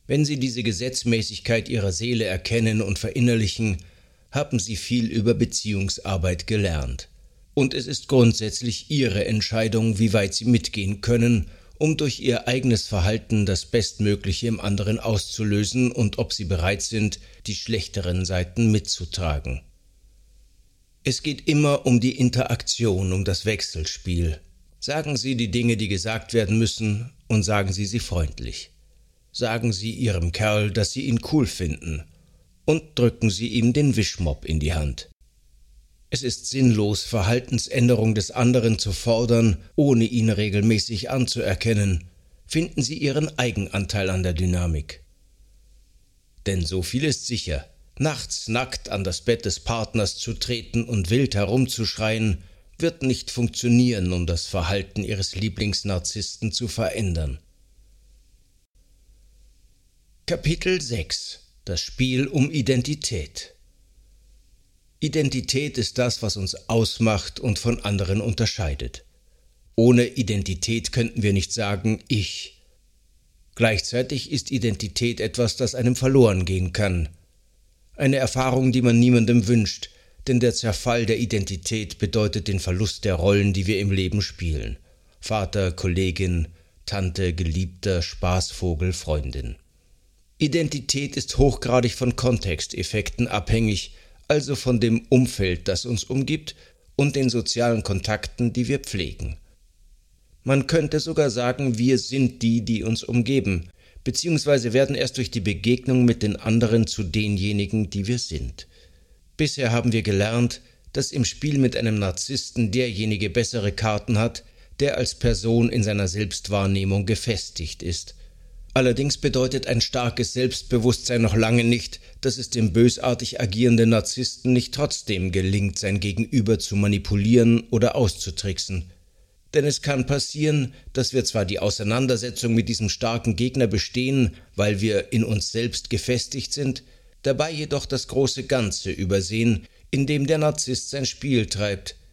Wenn Sie diese Gesetzmäßigkeit Ihrer Seele erkennen und verinnerlichen, haben Sie viel über Beziehungsarbeit gelernt. Und es ist grundsätzlich Ihre Entscheidung, wie weit Sie mitgehen können, um durch Ihr eigenes Verhalten das Bestmögliche im anderen auszulösen und ob Sie bereit sind, die schlechteren Seiten mitzutragen. Es geht immer um die Interaktion, um das Wechselspiel. Sagen Sie die Dinge, die gesagt werden müssen, und sagen Sie sie freundlich. Sagen Sie Ihrem Kerl, dass Sie ihn cool finden, und drücken Sie ihm den Wischmopp in die Hand. Es ist sinnlos, Verhaltensänderung des anderen zu fordern, ohne ihn regelmäßig anzuerkennen. Finden Sie Ihren Eigenanteil an der Dynamik. Denn so viel ist sicher: Nachts nackt an das Bett des Partners zu treten und wild herumzuschreien, wird nicht funktionieren, um das Verhalten Ihres Lieblingsnarzissten zu verändern. Kapitel 6: Das Spiel um Identität. Identität ist das, was uns ausmacht und von anderen unterscheidet. Ohne Identität könnten wir nicht sagen Ich. Gleichzeitig ist Identität etwas, das einem verloren gehen kann. Eine Erfahrung, die man niemandem wünscht, denn der Zerfall der Identität bedeutet den Verlust der Rollen, die wir im Leben spielen. Vater, Kollegin, Tante, Geliebter, Spaßvogel, Freundin. Identität ist hochgradig von Kontexteffekten abhängig, also von dem Umfeld, das uns umgibt, und den sozialen Kontakten, die wir pflegen. Man könnte sogar sagen, wir sind die, die uns umgeben, beziehungsweise werden erst durch die Begegnung mit den anderen zu denjenigen, die wir sind. Bisher haben wir gelernt, dass im Spiel mit einem Narzissten derjenige bessere Karten hat, der als Person in seiner Selbstwahrnehmung gefestigt ist. Allerdings bedeutet ein starkes Selbstbewusstsein noch lange nicht, dass es dem bösartig agierenden Narzissten nicht trotzdem gelingt, sein Gegenüber zu manipulieren oder auszutricksen. Denn es kann passieren, dass wir zwar die Auseinandersetzung mit diesem starken Gegner bestehen, weil wir in uns selbst gefestigt sind, dabei jedoch das große Ganze übersehen, in dem der Narzisst sein Spiel treibt,